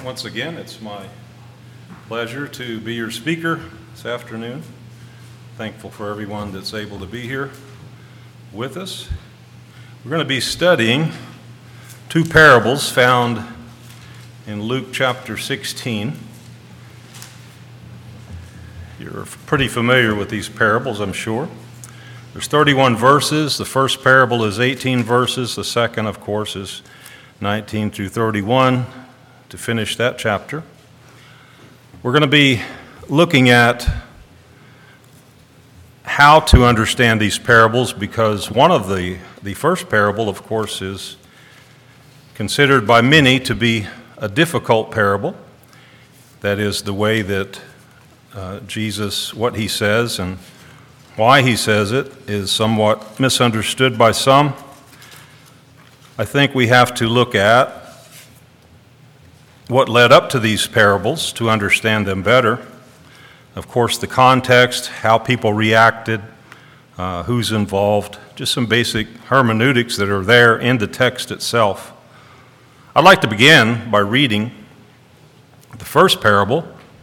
Once again, it's my pleasure to be your speaker this afternoon. Thankful for everyone that's able to be here with us. We're going to be studying two parables found in Luke chapter 16. You're pretty familiar with these parables, I'm sure. There's 31 verses. The first parable is 18 verses. The second, of course, is 19 through 31 to finish that chapter. We're going to be looking at how to understand these parables because one of the first parable, of course, is considered by many to be a difficult parable. That is the way that Jesus, what he says and why he says it is somewhat misunderstood by some. I think we have to look at what led up to these parables to understand them better. Of course, the context, how people reacted, who's involved, just some basic hermeneutics that are there in the text itself. I'd like to begin by reading the first parable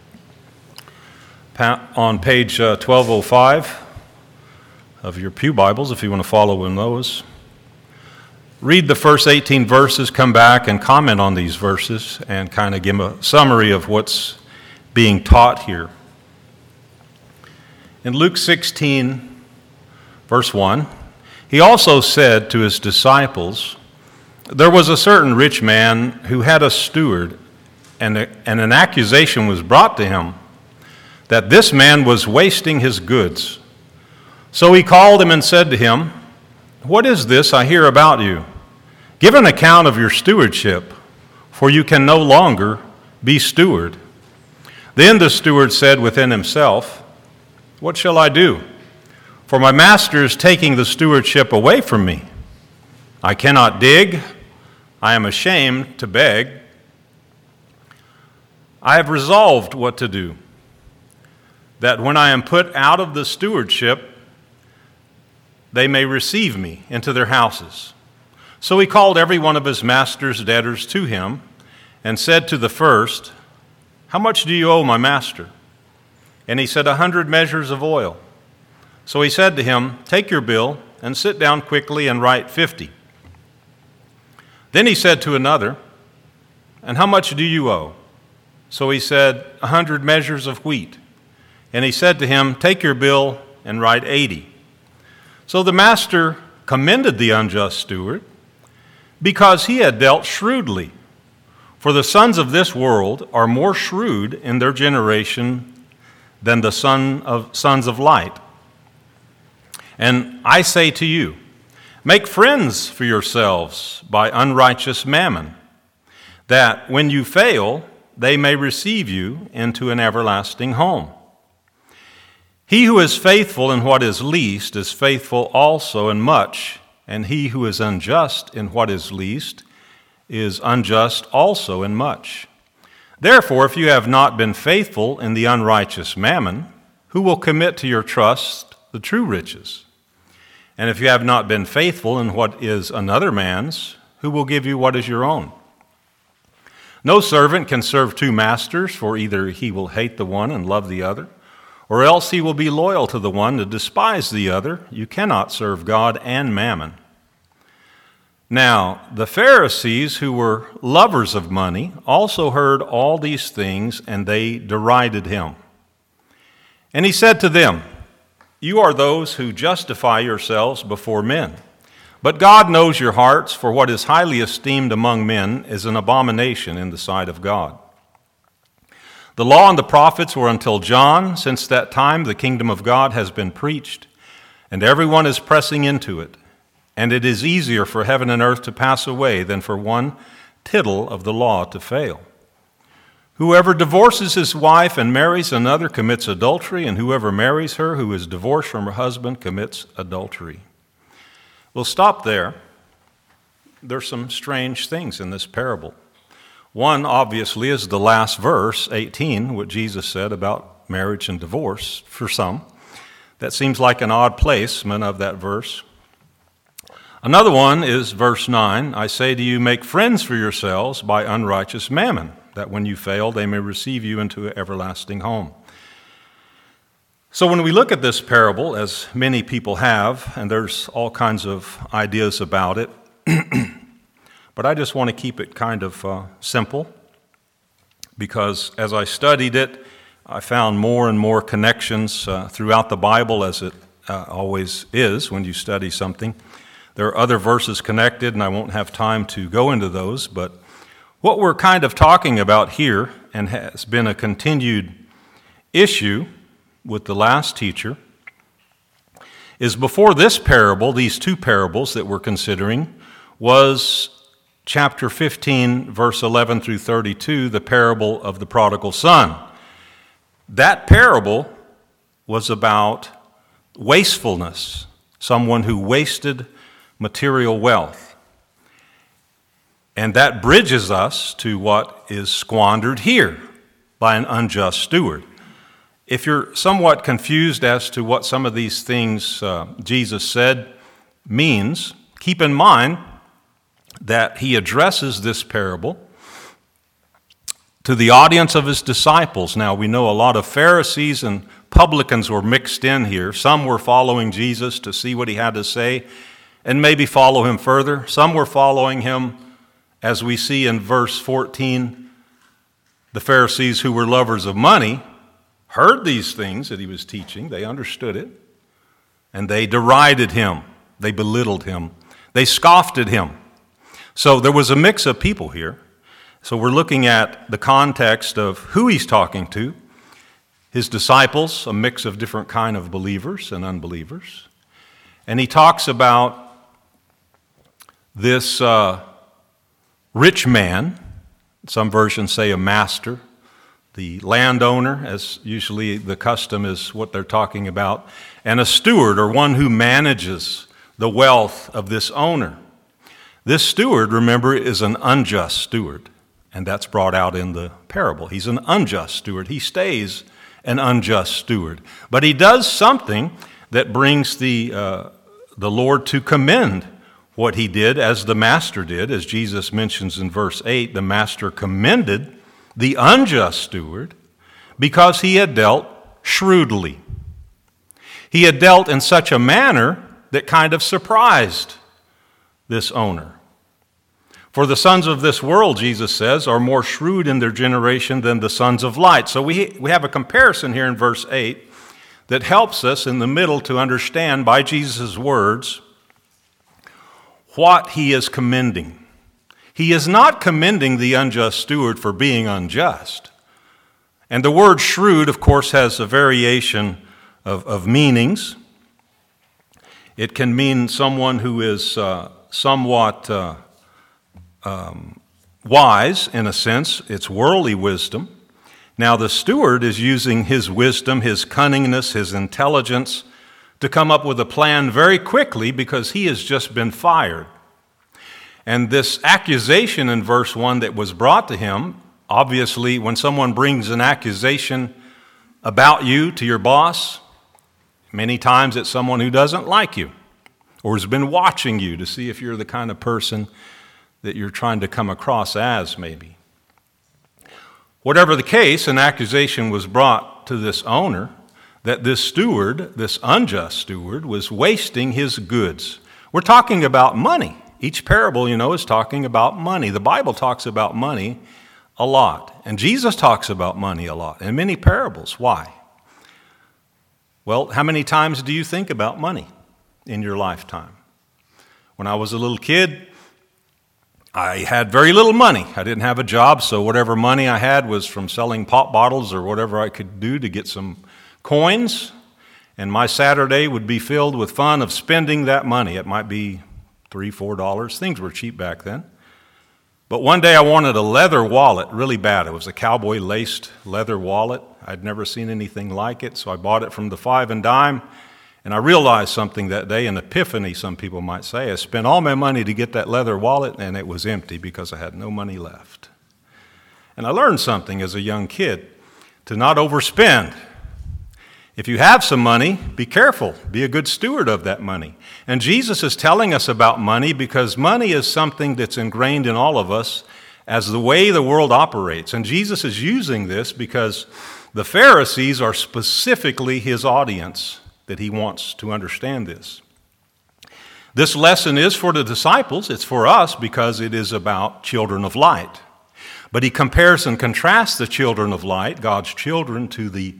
on page 1205 of your pew Bibles, if you want to follow in those. Read the first 18 verses, come back and comment on these verses and kind of give a summary of what's being taught here. In Luke 16, verse 1, he also said to his disciples, "There was a certain rich man who had a steward, and an accusation was brought to him that this man was wasting his goods. So he called him and said to him, 'What is this I hear about you? Give an account of your stewardship, for you can no longer be steward.' Then the steward said within himself, 'What shall I do? For my master is taking the stewardship away from me. I cannot dig. I am ashamed to beg. I have resolved what to do, that when I am put out of the stewardship, they may receive me into their houses.' So he called every one of his master's debtors to him and said to the first, 'How much do you owe my master?' And he said, 100 measures of oil. So he said to him, 'Take your bill and sit down quickly and write 50. Then he said to another, 'And how much do you owe?' So he said, 100 measures of wheat. And he said to him, 'Take your bill and write 80. So the master commended the unjust steward because he had dealt shrewdly. For the sons of this world are more shrewd in their generation than the sons of light. And I say to you, make friends for yourselves by unrighteous mammon, that when you fail, they may receive you into an everlasting home. He who is faithful in what is least is faithful also in much, and he who is unjust in what is least is unjust also in much. Therefore, if you have not been faithful in the unrighteous mammon, who will commit to your trust the true riches? And if you have not been faithful in what is another man's, who will give you what is your own? No servant can serve two masters, for either he will hate the one and love the other, or else he will be loyal to the one and despise the other. You cannot serve God and mammon." Now, the Pharisees, who were lovers of money, also heard all these things, and they derided him. And he said to them, "You are those who justify yourselves before men. But God knows your hearts, for what is highly esteemed among men is an abomination in the sight of God. The law and the prophets were until John. Since that time, the kingdom of God has been preached, and everyone is pressing into it. And it is easier for heaven and earth to pass away than for one tittle of the law to fail. Whoever divorces his wife and marries another commits adultery, and whoever marries her who is divorced from her husband commits adultery." We'll stop there. There's some strange things in this parable. One, obviously, is the last verse, 18, what Jesus said about marriage and divorce for some. That seems like an odd placement of that verse. Another one is verse 9, I say to you, make friends for yourselves by unrighteous mammon. that when you fail, they may receive you into an everlasting home. So when we look at this parable, as many people have, and there's all kinds of ideas about it, but I just want to keep it kind of simple, because as I studied it, I found more and more connections throughout the Bible, as it always is when you study something. There are other verses connected, and I won't have time to go into those, but what we're kind of talking about here, and has been a continued issue with the last teacher, is before this parable, these two parables that we're considering, was chapter 15, verse 11 through 32, the parable of the prodigal son. That parable was about wastefulness, someone who wasted material wealth. And that bridges us to what is squandered here by an unjust steward. If you're somewhat confused as to what some of these things Jesus said means, keep in mind that he addresses this parable to the audience of his disciples. Now, we know a lot of Pharisees and publicans were mixed in here. Some were following Jesus to see what he had to say and maybe follow him further. Some were following him, as we see in verse 14, the Pharisees who were lovers of money heard these things that he was teaching. They understood it, and they derided him. They belittled him. They scoffed at him. So there was a mix of people here. So we're looking at the context of who he's talking to, his disciples, a mix of different kind of believers and unbelievers. And he talks about this rich man, some versions say a master, the landowner, as usually the custom is what they're talking about, and a steward, or one who manages the wealth of this owner. This steward, remember, is an unjust steward, and that's brought out in the parable. He's an unjust steward. He stays an unjust steward. But he does something that brings the Lord to commend what he did, as the master did. As Jesus mentions in verse 8, the master commended the unjust steward because he had dealt shrewdly. He had dealt in such a manner that kind of surprised this owner. For the sons of this world, Jesus says, are more shrewd in their generation than the sons of light. So we have a comparison here in verse 8 that helps us in the middle to understand by Jesus' words what he is commending. He is not commending the unjust steward for being unjust. And the word shrewd, of course, has a variation of meanings. It can mean someone who is somewhat wise, in a sense. It's worldly wisdom. Now, the steward is using his wisdom, his cunningness, his intelligence to come up with a plan very quickly because he has just been fired. And this accusation in verse 1 that was brought to him, obviously, when someone brings an accusation about you to your boss, many times it's someone who doesn't like you or has been watching you to see if you're the kind of person that you're trying to come across as, maybe. Whatever the case, an accusation was brought to this owner that this steward, this unjust steward, was wasting his goods. We're talking about money. Each parable, is talking about money. The Bible talks about money a lot. And Jesus talks about money a lot in many parables. Why? Well, how many times do you think about money in your lifetime? When I was a little kid, I had very little money. I didn't have a job, so whatever money I had was from selling pop bottles or whatever I could do to get some coins. And my Saturday would be filled with fun of spending that money. It might be $3, $4. Things were cheap back then. But one day I wanted a leather wallet really bad. It was a cowboy laced leather wallet. I'd never seen anything like it, so I bought it from the Five and Dime. And I realized something that day, an epiphany, some people might say. I spent all my money to get that leather wallet, and it was empty because I had no money left. And I learned something as a young kid, to not overspend. If you have some money, be careful. Be a good steward of that money. And Jesus is telling us about money because money is something that's ingrained in all of us as the way the world operates. And Jesus is using this because the Pharisees are specifically his audience that he wants to understand this. This lesson is for the disciples. It's for us because it is about children of light. But he compares and contrasts the children of light, God's children, to the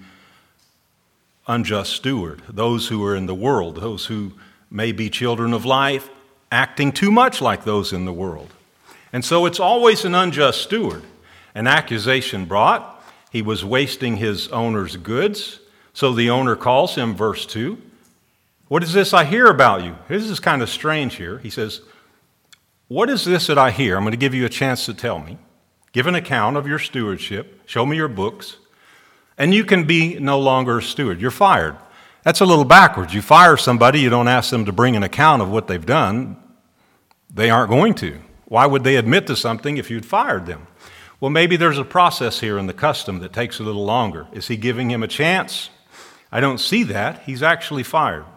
unjust steward, those who are in the world, those who may be children of light, acting too much like those in the world. And so it's always an unjust steward. An accusation brought, he was wasting his owner's goods. So the owner calls him, verse 2. What is this I hear about you? This is kind of strange here. He says, what is this that I hear? I'm going to give you a chance to tell me. Give an account of your stewardship. Show me your books. And you can be no longer a steward. You're fired. That's a little backwards. You fire somebody, you don't ask them to bring an account of what they've done. They aren't going to. Why would they admit to something if you'd fired them? Well, maybe there's a process here in the custom that takes a little longer. Is he giving him a chance? I don't see that. He's actually fired.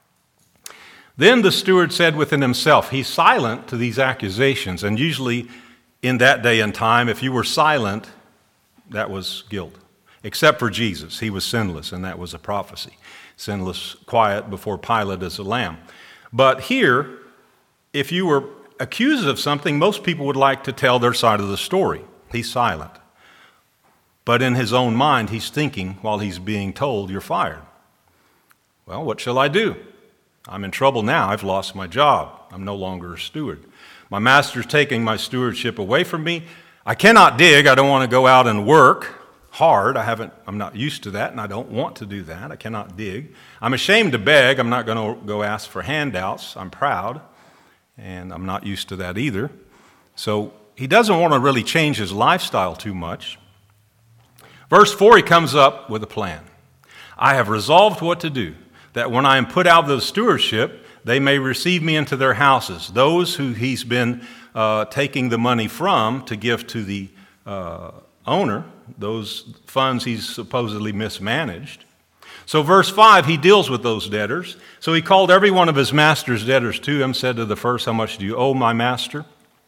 Then the steward said within himself, he's silent to these accusations. And usually in that day and time, if you were silent, that was guilt. Except for Jesus. He was sinless, and that was a prophecy. Sinless, quiet before Pilate as a lamb. But here, if you were accused of something, most people would like to tell their side of the story. He's silent. But in his own mind, he's thinking while he's being told, you're fired. Well, what shall I do? I'm in trouble now. I've lost my job. I'm no longer a steward. My master's taking my stewardship away from me. I cannot dig. I don't want to go out and work hard. I'm not used to that, and I don't want to do that. I cannot dig. I'm ashamed to beg. I'm not going to go ask for handouts. I'm proud, and I'm not used to that either. So he doesn't want to really change his lifestyle too much. Verse 4, he comes up with a plan. I have resolved what to do, that when I am put out of the stewardship, they may receive me into their houses. Those who he's been taking the money from to give to the owner, those funds he's supposedly mismanaged. So verse 5, he deals with those debtors. So he called every one of his master's debtors to him, said to the first, how much do you owe my master?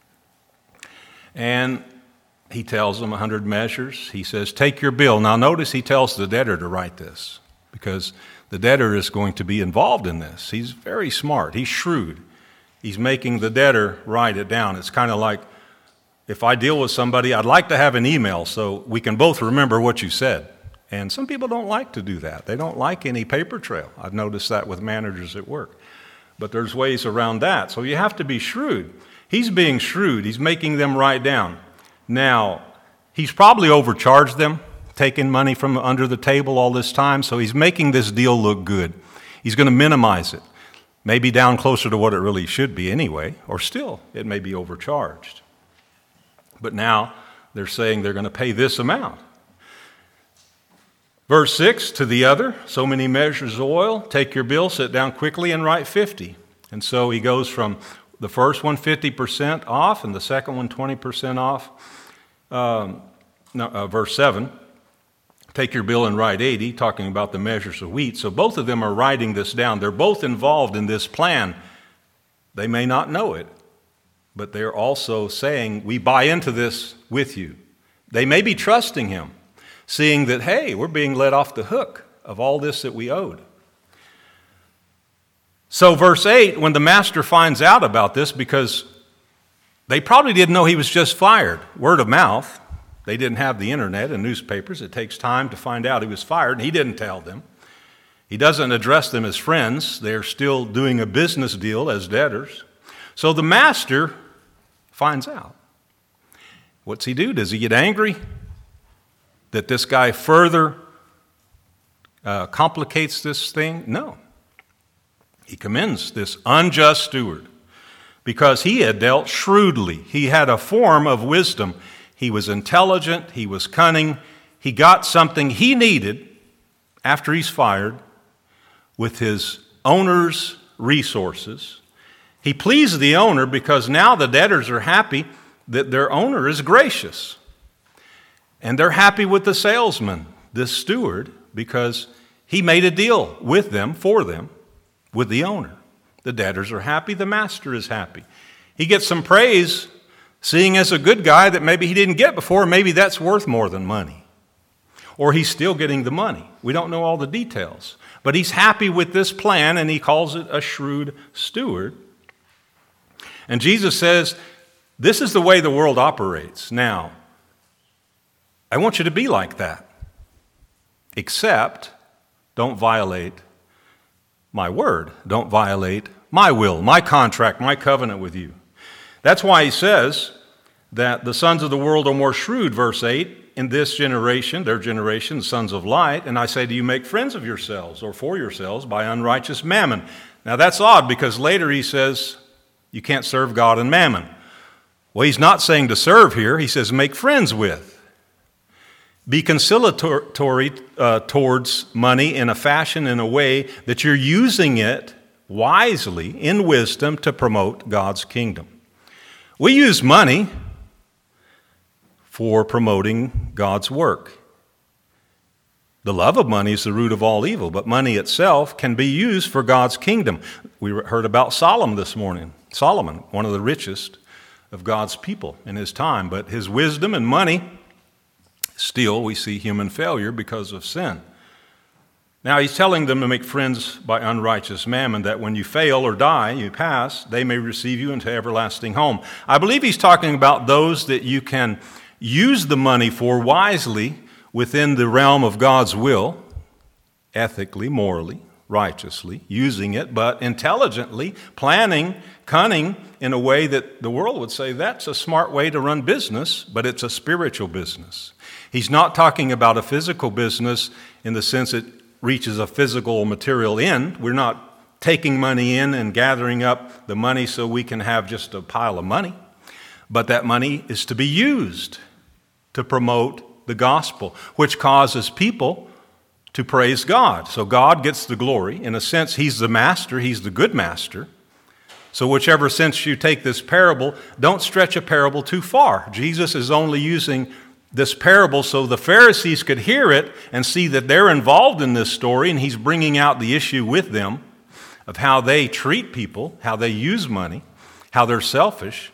And he tells them 100 measures. He says, take your bill. Now notice he tells the debtor to write this because the debtor is going to be involved in this. He's very smart. He's shrewd. He's making the debtor write it down. It's kind of like if I deal with somebody, I'd like to have an email so we can both remember what you said. And some people don't like to do that. They don't like any paper trail. I've noticed that with managers at work. But there's ways around that. So you have to be shrewd. He's being shrewd. He's making them write down. Now, he's probably overcharged them, taking money from under the table all this time, so he's making this deal look good. He's going to minimize it, maybe down closer to what it really should be anyway, or still, it may be overcharged. But now they're saying they're going to pay this amount. Verse 6, to the other, so many measures of oil, take your bill, sit down quickly and write 50. And so he goes from the first one 50% off and the second one 20% off. Verse 7, take your bill and write 80, talking about the measures of wheat. So both of them are writing this down. They're both involved in this plan. They may not know it, but they're also saying, we buy into this with you. They may be trusting him, seeing that, hey, we're being let off the hook of all this that we owed. So verse 8, when the master finds out about this, because they probably didn't know he was just fired, word of mouth. They didn't have the internet and newspapers. It takes time to find out he was fired, and he didn't tell them. He doesn't address them as friends. They're still doing a business deal as debtors. So the master finds out. What's he do? Does he get angry that this guy further complicates this thing? No. He commends this unjust steward because he had dealt shrewdly. He had a form of wisdom. He was intelligent. He was cunning. He got something he needed after he's fired with his owner's resources. He pleased the owner because now the debtors are happy that their owner is gracious. And they're happy with the salesman, this steward, because he made a deal with them, for them, with the owner. The debtors are happy. The master is happy. He gets some praise seeing as a good guy that maybe he didn't get before, maybe that's worth more than money. Or he's still getting the money. We don't know all the details. But he's happy with this plan, and he calls it a shrewd steward. And Jesus says, this is the way the world operates. Now, I want you to be like that. Except, don't violate my word. Don't violate my will, my contract, my covenant with you. That's why he says that the sons of the world are more shrewd, verse 8, in this generation, their generation, sons of light. And I say, do you make friends of yourselves or for yourselves by unrighteous mammon? Now that's odd because later he says you can't serve God and mammon. Well, he's not saying to serve here. He says make friends with. Be conciliatory towards money in a fashion, in a way that you're using it wisely, in wisdom, to promote God's kingdom. We use money for promoting God's work. The love of money is the root of all evil, but money itself can be used for God's kingdom. We heard about Solomon this morning. Solomon, one of the richest of God's people in his time, but his wisdom and money, still we see human failure because of sin. Now he's telling them to make friends by unrighteous mammon, that when you fail or die, you pass, they may receive you into everlasting home. I believe he's talking about those that you can use the money for wisely within the realm of God's will, ethically, morally, righteously, using it, but intelligently, planning, cunning, in a way that the world would say that's a smart way to run business, but it's a spiritual business. He's not talking about a physical business in the sense it reaches a physical material end. We're not taking money in and gathering up the money so we can have just a pile of money, but that money is to be used to promote the gospel, which causes people to praise God. So God gets the glory. In a sense, he's the master. He's the good master. So whichever sense you take this parable, don't stretch a parable too far. Jesus is only using this parable so the Pharisees could hear it and see that they're involved in this story, and he's bringing out the issue with them of how they treat people, how they use money, how they're selfish.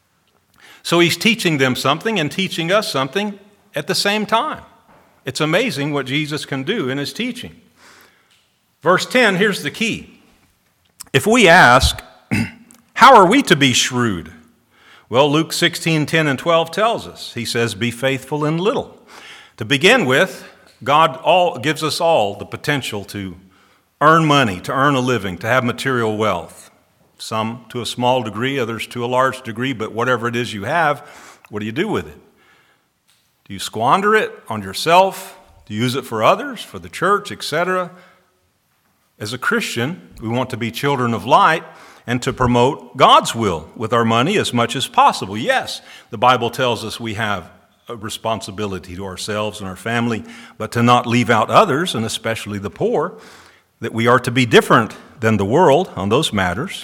So he's teaching them something and teaching us something at the same time. It's amazing what Jesus can do in his teaching. Verse 10, here's the key. If we ask, how are we to be shrewd? Well, Luke 16:10 and 12 tells us. He says, be faithful in little. To begin with, God gives us all the potential to earn money, to earn a living, to have material wealth. Some to a small degree, others to a large degree, but whatever it is you have, what do you do with it? Do you squander it on yourself? Do you use it for others, for the church, etc.? As a Christian, we want to be children of light and to promote God's will with our money as much as possible. Yes, the Bible tells us we have a responsibility to ourselves and our family, but to not leave out others, and especially the poor, that we are to be different than the world on those matters.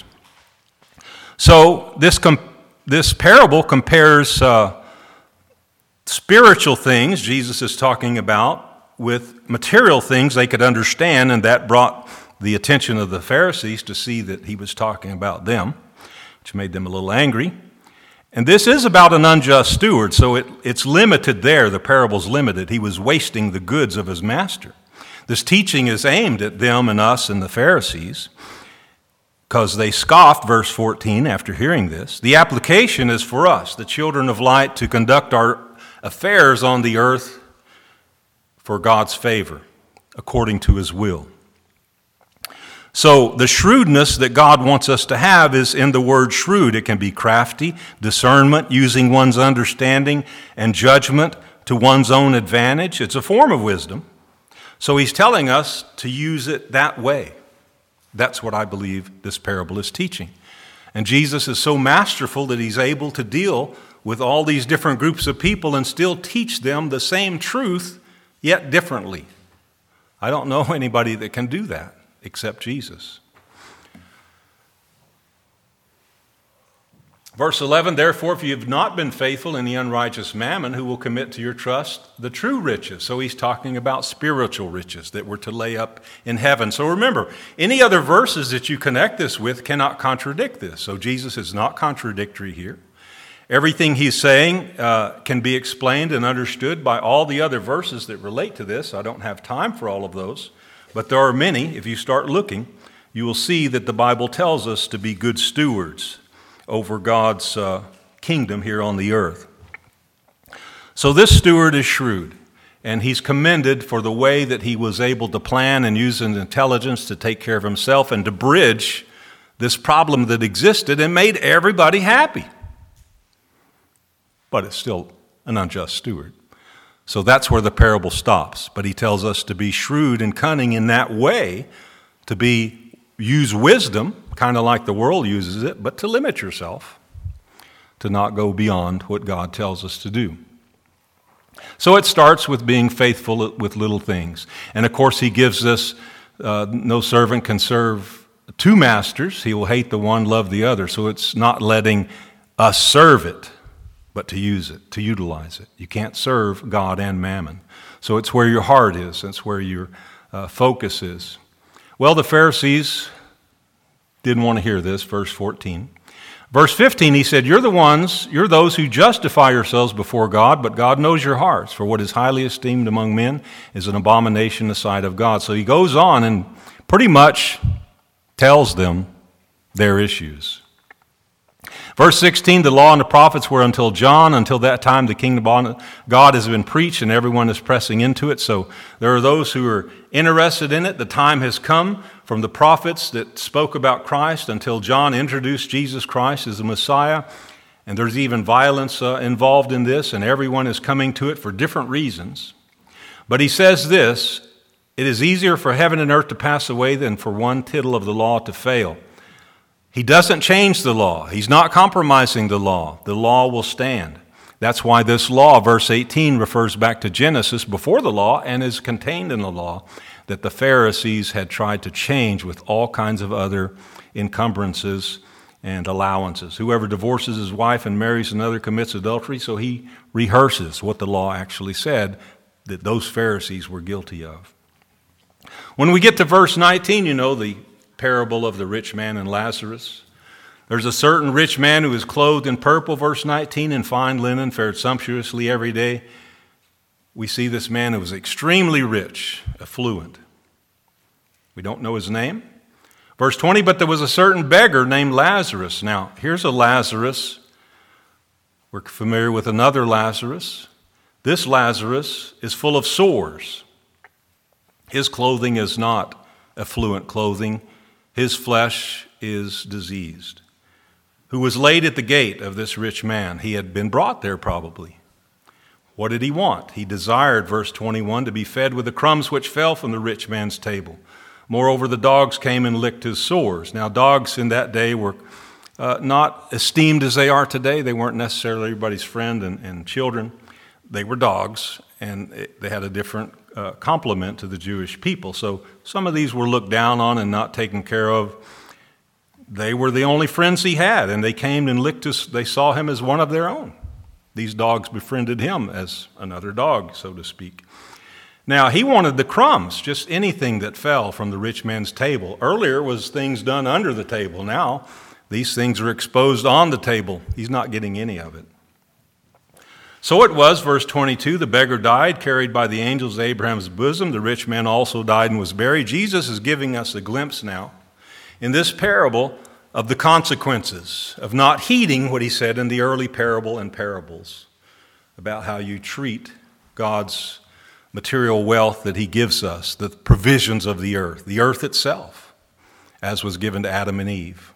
So this parable compares spiritual things Jesus is talking about with material things they could understand, and that brought the attention of the Pharisees to see that he was talking about them, which made them a little angry. And this is about an unjust steward, so it's limited there. The parable's limited. He was wasting the goods of his master. This teaching is aimed at them and us and the Pharisees because they scoffed, verse 14, after hearing this. The application is for us, the children of light, to conduct our affairs on the earth for God's favor, according to his will. So the shrewdness that God wants us to have is in the word shrewd. It can be crafty, discernment, using one's understanding and judgment to one's own advantage. It's a form of wisdom. So he's telling us to use it that way. That's what I believe this parable is teaching. And Jesus is so masterful that he's able to deal with all these different groups of people and still teach them the same truth, yet differently. I don't know anybody that can do that except Jesus. Verse 11, therefore, if you have not been faithful in the unrighteous mammon, who will commit to your trust the true riches? So he's talking about spiritual riches that we're to lay up in heaven. So remember, any other verses that you connect this with cannot contradict this. So Jesus is not contradictory here. Everything he's saying can be explained and understood by all the other verses that relate to this. I don't have time for all of those, but there are many. If you start looking, you will see that the Bible tells us to be good stewards over God's kingdom here on the earth. So this steward is shrewd, and he's commended for the way that he was able to plan and use his intelligence to take care of himself and to bridge this problem that existed and made everybody happy. But it's still an unjust steward. So that's where the parable stops. But he tells us to be shrewd and cunning in that way, to use wisdom, kind of like the world uses it, but to limit yourself, to not go beyond what God tells us to do. So it starts with being faithful with little things. And of course, he gives us, no servant can serve two masters. He will hate the one, love the other. So it's not letting us serve it, but to use it, to utilize it. You can't serve God and mammon. So it's where your heart is. That's where your focus is. Well, the Pharisees didn't want to hear this, verse 14. Verse 15, he said, you're those who justify yourselves before God, but God knows your hearts. For what is highly esteemed among men is an abomination in the sight of God. So he goes on and pretty much tells them their issues. Verse 16, the law and the prophets were until John. Until that time, the kingdom of God has been preached and everyone is pressing into it. So there are those who are interested in it. The time has come from the prophets that spoke about Christ until John introduced Jesus Christ as the Messiah. And there's even violence involved in this, and everyone is coming to it for different reasons. But he says this, it is easier for heaven and earth to pass away than for one tittle of the law to fail. He doesn't change the law. He's not compromising the law. The law will stand. That's why this law, verse 18, refers back to Genesis before the law and is contained in the law that the Pharisees had tried to change with all kinds of other encumbrances and allowances. Whoever divorces his wife and marries another commits adultery, so he rehearses what the law actually said that those Pharisees were guilty of. When we get to verse 19, you know the parable of the rich man and Lazarus. There's a certain rich man who is clothed in purple, verse 19, and fine linen, fared sumptuously every day. We see this man who was extremely rich, affluent. We don't know his name. Verse 20, but there was a certain beggar named Lazarus. Now, here's a Lazarus. We're familiar with another Lazarus. This Lazarus is full of sores. His clothing is not affluent clothing. His flesh is diseased. Who was laid at the gate of this rich man. He had been brought there probably. What did he want? He desired, verse 21, to be fed with the crumbs which fell from the rich man's table. Moreover, the dogs came and licked his sores. Now, dogs in that day were not esteemed as they are today. They weren't necessarily everybody's friend and children. They were dogs, and they had a different complement to the Jewish people. So some of these were looked down on and not taken care of. They were the only friends he had, and they came and licked us. They saw him as one of their own. These dogs befriended him as another dog, so to speak. Now, he wanted the crumbs, just anything that fell from the rich man's table. Earlier was things done under the table. Now, these things are exposed on the table. He's not getting any of it. So it was, verse 22, the beggar died, carried by the angels to Abraham's bosom. The rich man also died and was buried. Jesus is giving us a glimpse now in this parable of the consequences of not heeding what he said in the early parable and parables about how you treat God's material wealth that he gives us, the provisions of the earth itself, as was given to Adam and Eve.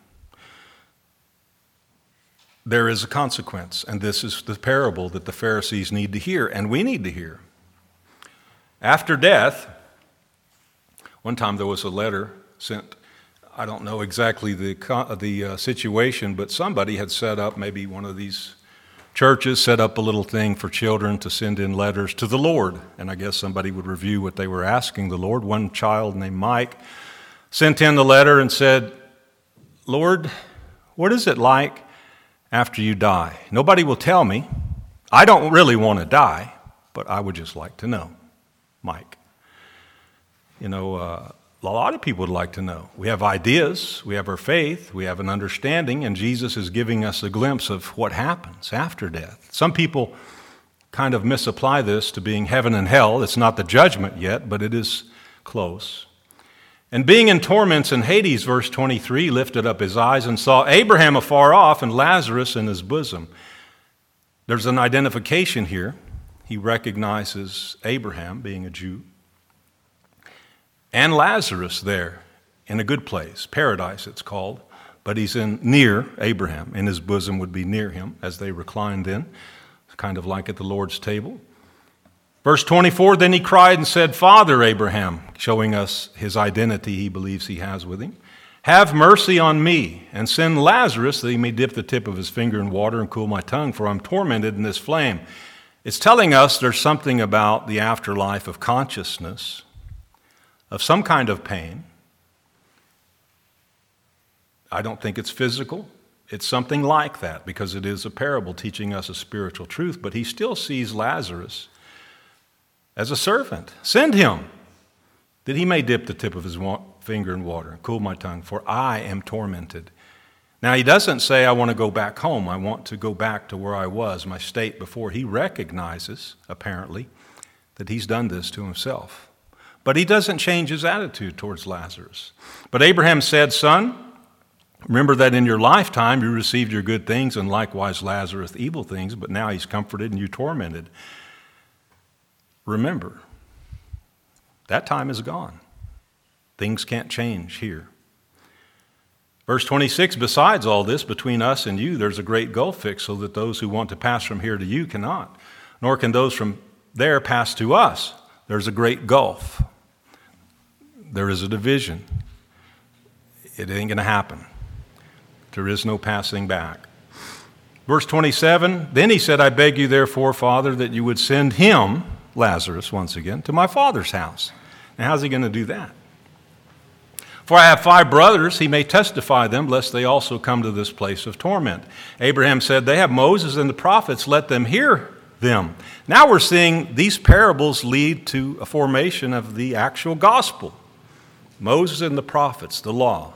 There is a consequence, and this is the parable that the Pharisees need to hear, and we need to hear. After death, one time there was a letter sent, I don't know exactly the situation, but somebody had set up, maybe one of these churches set up a little thing for children to send in letters to the Lord, and I guess somebody would review what they were asking the Lord. One child named Mike sent in the letter and said, Lord, what is it like after you die? Nobody will tell me. I don't really want to die, but I would just like to know. Mike. a lot of people would like to know. We have ideas, we have our faith, we have an understanding, and Jesus is giving us a glimpse of what happens after death. Some people kind of misapply this to being heaven and hell. It's not the judgment yet, but it is close. And being in torments in Hades, verse 23, lifted up his eyes and saw Abraham afar off and Lazarus in his bosom. There's an identification here. He recognizes Abraham, being a Jew, and Lazarus there in a good place, paradise it's called, but he's near Abraham, and his bosom would be near him as they reclined then, kind of like at the Lord's table. Verse 24, then he cried and said, Father Abraham, showing us his identity he believes he has with him, have mercy on me and send Lazarus that he may dip the tip of his finger in water and cool my tongue, for I'm tormented in this flame. It's telling us there's something about the afterlife of consciousness, of some kind of pain. I don't think it's physical. It's something like that because it is a parable teaching us a spiritual truth, but he still sees Lazarus as a servant. Send him that he may dip the tip of his finger in water and cool my tongue, for I am tormented. Now, he doesn't say, I want to go back home. I want to go back to where I was, my state before. He recognizes, apparently, that he's done this to himself. But he doesn't change his attitude towards Lazarus. But Abraham said, Son, remember that in your lifetime you received your good things, and likewise Lazarus evil things, but now he's comforted and you tormented. Remember, that time is gone. Things can't change here. Verse 26, besides all this, between us and you, there's a great gulf fixed, so that those who want to pass from here to you cannot, nor can those from there pass to us. There's a great gulf. There is a division. It ain't going to happen. There is no passing back. Verse 27, then he said, I beg you therefore, Father, that you would send him, Lazarus once again, to my father's house. Now how's he going to do that? For I have 5 brothers, he may testify them, lest they also come to this place of torment. Abraham said, they have Moses and the prophets, let them hear them. Now we're seeing these parables lead to a formation of the actual gospel. Moses and the prophets, the law.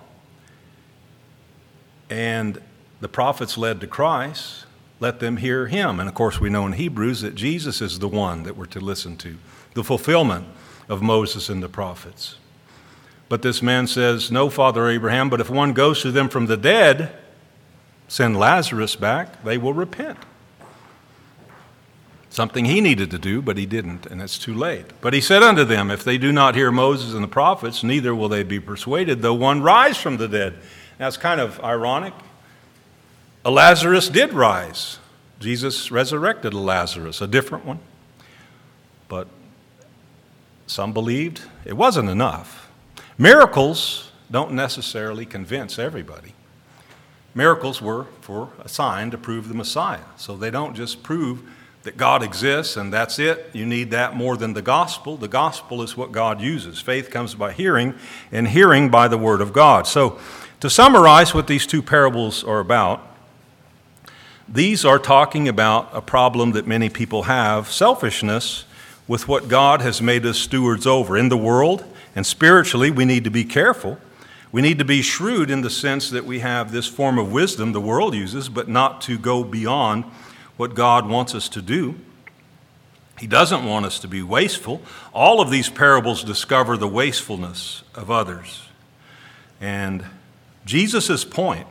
And the prophets led to Christ, let them hear him. And of course we know in Hebrews that Jesus is the one that we're to listen to, the fulfillment of Moses and the prophets. But this man says, no, Father Abraham, but if one goes to them from the dead, send Lazarus back, they will repent. Something he needed to do, but he didn't, and it's too late. But he said unto them, if they do not hear Moses and the prophets, neither will they be persuaded, though one rise from the dead. Now it's kind of ironic. A Lazarus did rise. Jesus resurrected a Lazarus, a different one. But some believed it wasn't enough. Miracles don't necessarily convince everybody. Miracles were for a sign to prove the Messiah. So they don't just prove that God exists and that's it. You need that more than the gospel. The gospel is what God uses. Faith comes by hearing, and hearing by the word of God. So to summarize what these 2 parables are about, these are talking about a problem that many people have, selfishness with what God has made us stewards over in the world. And spiritually, we need to be careful. We need to be shrewd in the sense that we have this form of wisdom the world uses, but not to go beyond what God wants us to do. He doesn't want us to be wasteful. All of these parables discover the wastefulness of others. And Jesus' point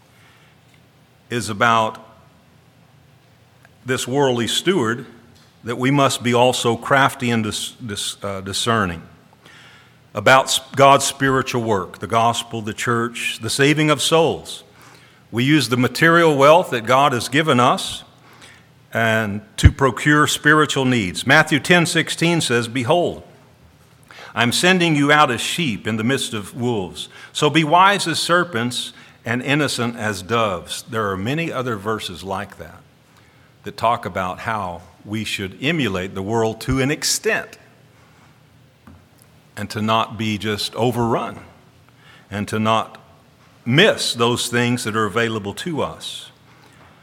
is about this worldly steward, that we must be also crafty and discerning about God's spiritual work, the gospel, the church, the saving of souls. We use the material wealth that God has given us and to procure spiritual needs. Matthew 10:16 says, behold, I'm sending you out as sheep in the midst of wolves. So be wise as serpents and innocent as doves. There are many other verses like that that talk about how we should emulate the world to an extent and to not be just overrun and to not miss those things that are available to us.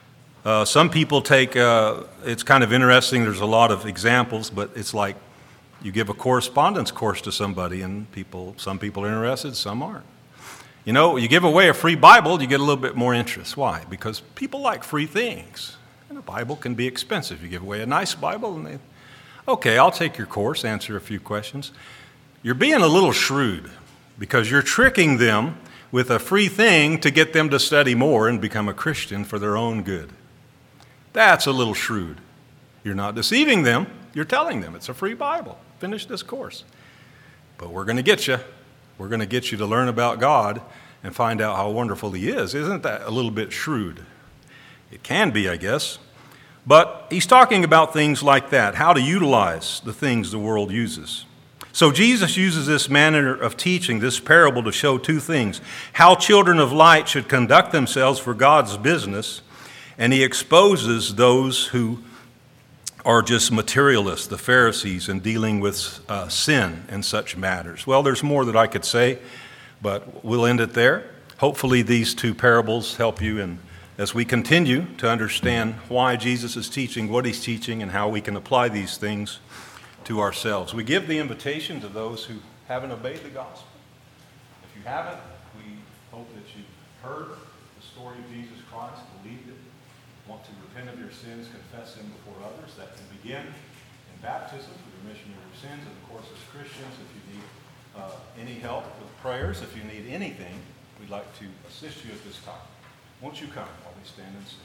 Some people take, it's kind of interesting, there's a lot of examples, but it's like You give a correspondence course to somebody, and some people are interested, some aren't. You know, you give away a free Bible, you get a little bit more interest. Why? Because people like free things. And a Bible can be expensive. You give away a nice Bible, and okay, I'll take your course, answer a few questions. You're being a little shrewd because you're tricking them with a free thing to get them to study more and become a Christian for their own good. That's a little shrewd. You're not deceiving them. You're telling them it's a free Bible. Finish this course. But we're going to get you. We're going to get you to learn about God and find out how wonderful He is. Isn't that a little bit shrewd? It can be, I guess. But he's talking about things like that, how to utilize the things the world uses. So Jesus uses this manner of teaching, this parable, to show two things: how children of light should conduct themselves for God's business, and he exposes those who are just materialists, the Pharisees, in dealing with sin and such matters. Well, there's more that I could say, but we'll end it there. Hopefully these two parables help you as we continue to understand why Jesus is teaching what he's teaching and how we can apply these things to ourselves. We give the invitation to those who haven't obeyed the gospel. If you haven't, we hope that you've heard the story of Jesus Christ, believed it, want to repent of your sins, confess them before others. That can begin in baptism for the remission of your sins. And of course, as Christians, if you need any help with prayers, if you need anything, we'd like to assist you at this time. Won't you come while we stand and sing?